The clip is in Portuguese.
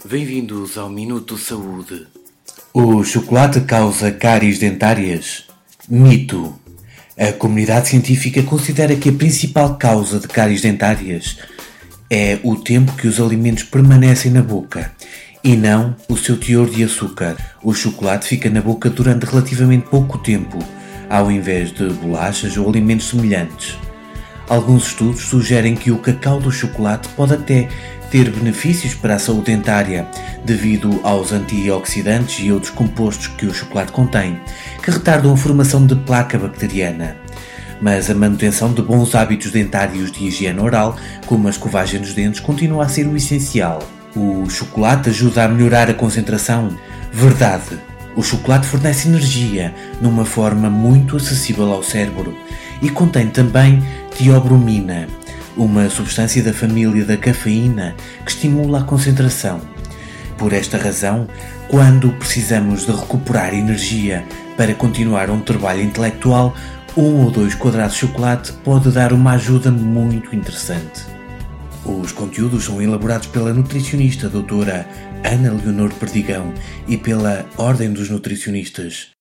Bem-vindos ao Minuto Saúde. O chocolate causa cáries dentárias? Mito. A comunidade científica considera que a principal causa de cáries dentárias é o tempo que os alimentos permanecem na boca e não o seu teor de açúcar. O chocolate fica na boca durante relativamente pouco tempo, ao invés de bolachas ou alimentos semelhantes. Alguns estudos sugerem que o cacau do chocolate pode até ter benefícios para a saúde dentária, devido aos antioxidantes e outros compostos que o chocolate contém, que retardam a formação de placa bacteriana. Mas a manutenção de bons hábitos dentários de higiene oral, como a escovagem dos dentes, continua a ser o essencial. O chocolate ajuda a melhorar a concentração? Verdade. O chocolate fornece energia numa forma muito acessível ao cérebro e contém também teobromina, uma substância da família da cafeína que estimula a concentração. Por esta razão, quando precisamos de recuperar energia para continuar um trabalho intelectual, 1 ou 2 quadrados de chocolate pode dar uma ajuda muito interessante. Os conteúdos são elaborados pela nutricionista doutora Ana Leonor Perdigão e pela Ordem dos Nutricionistas.